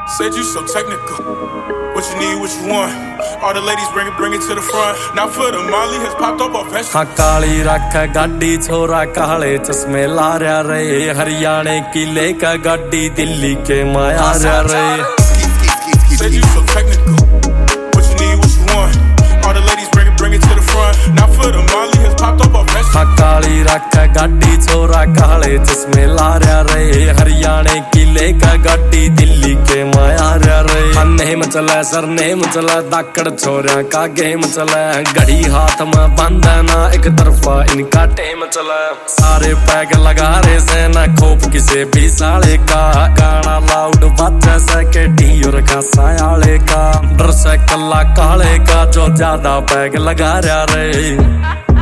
Said you so technical. What you need, what you want. All the ladies bring it to the front. Now for the Molly has popped up off हाँ काली रख गाड़ी छोरा काले चश्मे ला रहे हरियाणे की लेकर गाड़ी दिल्ली के माया रहे Said you so technical. What you need, what you want. All the ladies bring it to the front. Now for the Molly has popped up off हाँ काली रख गाड़ी छोरा काले चश्मे ला रहे हरियाणे की लेकर गाड़ी दिल्ली के माया रहे हाँ नेम चले सर नेम चले दाकड़ छोरा का गेम चले घड़ी हाथ में बंद ना एक तरफा इनका टेम चले सारे पैग लगा रहे से ना खोप किसे भी साले का गाना लाउड बच्चे से के डी और का सायाले का डर से कल्ला काले का जो ज्यादा पैग लगा रहे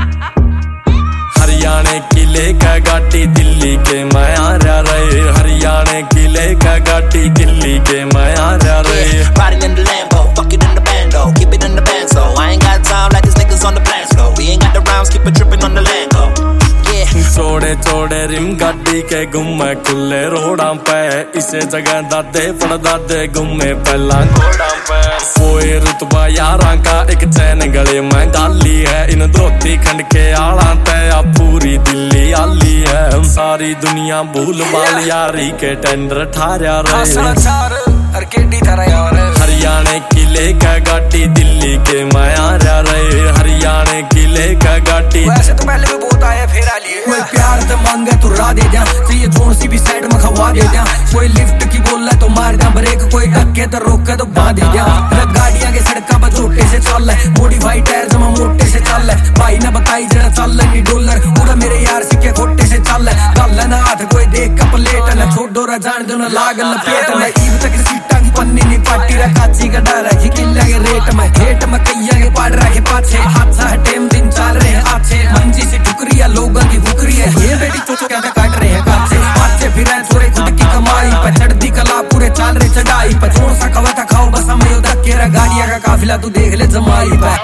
हरियाणे की लेकर गाड़ी दिल्ली के माया रहे हरियाणे की लेकर गाड़ी दिल्ली के माया रहे Riding in the Lambo, fuck it in the bando, keep it in the band so I ain't got time like these niggas on the plans though. We ain't got the rounds, keep it tripping on the Lambo. चोड़े चोड़े rim गाड़ी के गुम्मे खुले रोडां पे इसे जगह दादे पड़ दादे गुम्मे पहला घोड़ा पे कोई रुतबा यारां का एक चैन गले में गाली है इन धोती खंड के आला तया पूरी दिल्ली आली है सारी दुनिया भूल बाल यारी के टेंडर ठारा रहे हरियाणे की लेकर गाड़ी दिल्ली के माया रहे हरियाणे की लेकर गाड़ी वैसे तो पहले भी बहुत आया फिर आ लिए कोई प्यार से मांगे तो रा दे जा चाहिए जोन सी भी साइड में खवा दे जा कोई लिफ्ट की बोल है तो मार जा ब्रेक कोई धक्के तो रोके तो बांध दे जा गाड़ियां के सड़का पर छोटे से चल है मॉडिफाई टायर जमा मोटे से चल है भाई ने बताई जरा चल है डॉलर पूरा मेरे यार सिक्के खोटे से चल है गल ना हाथ कोई देख का प्लेट ना छोड़ दो रा जान दो ना लाग लपेट ना ईब तक सीटा की पन्नी नहीं पाटी रा काची का डर है किल्ला के रेट में हेट में कैया के पाड़ रखे पाछे हादसा है टेम दिन चल रहे आछे मंजी से ठुकरिया लोगों की भुकरी है ये बेटी चोचो क्या काट रहे हैं काछे पाछे फिर छोरे खुद की कमाई पर चढ़ती कला पूरे चल रहे चढ़ाई पर जोर सा खवा था खाओ बस हमें उधर केरा गाड़िया का काफिला तू देख ले जमाई पे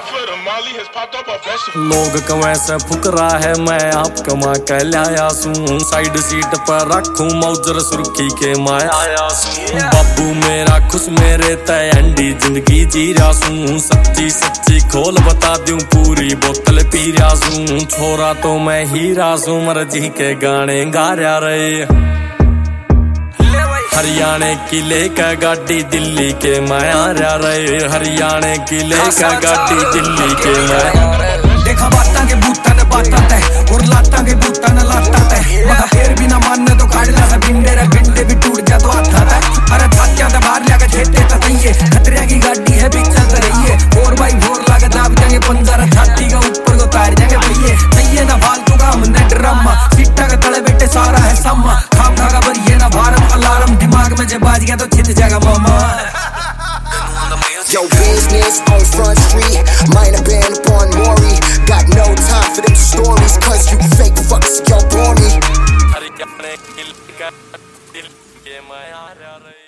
लोग कमाए से फुकरा है मैं आप कमा के लाया सूं साइड सीट पर रखूं मौजर सुर्खी के माया सूं बाबू मेरा खुश मेरे तय अंडी जिंदगी जी रहा सूं सच्ची सच्ची खोल बता दूं पूरी बोतल पी रहा सूं छोरा तो मैं हीरा सूं मर्जी के गाने गा रहे हरियाणे की लेकर गाड़ी दिल्ली के माया रहे हरियाणे की लेकर गाड़ी दिल्ली के माया देखा बाता के बूता ने बाता तय और लाता के बूता ने लाता तय मगर फिर भी ना मानने तो काटला सा बिंडे रे बिंडे भी टूट जा तो आता तय अरे छातियां तो बाहर लेकर छेते तो तइए खतरे की गाड़ी है भी चल रही है 4x4 लाके दाब देंगे पंजरा छाती का ऊपर को तार जाएंगे भैये तइए ना फालतू का हमने ड्रामा सीटा के तले बैठे सारा है सम्मा खाम खा का भरिए ना भारम अलार्म दिमाग में जब बाज गया तो छिद जाएगा मामा Yo, business on Front Street, might have been up on Maury. Got no time for them stories, cause you fake fucks, y'all bore me.